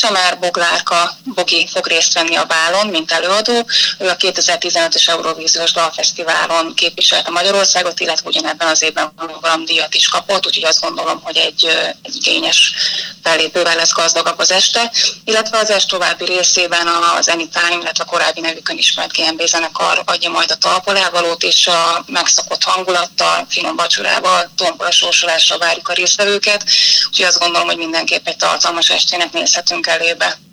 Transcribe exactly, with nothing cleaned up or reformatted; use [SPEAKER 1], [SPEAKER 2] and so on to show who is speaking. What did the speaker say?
[SPEAKER 1] Csemer Boglárka Bogi fog részt venni a bálon, mint előadó. Ő a kétezer-tizenötös Eurovíziós Dalfesztiválon képviselte Magyarországot, illetve ugyanebben az évben díjat is kapott, úgyhogy azt gondolom, hogy egy, egy igényes fellépővel lesz gazdagabb az este. Illetve az est további részében az Anytime, illetve a korábbi nevükön ismert gé em bé zenekar adja majd a talpalávalót, és a megszokott hangulattal, finom vacsorával, tombola sorsolásra várjuk a résztvevőket. Úgyhogy azt gondolom, hogy mindenképp egy tartalmas estének nézhetünk elébe.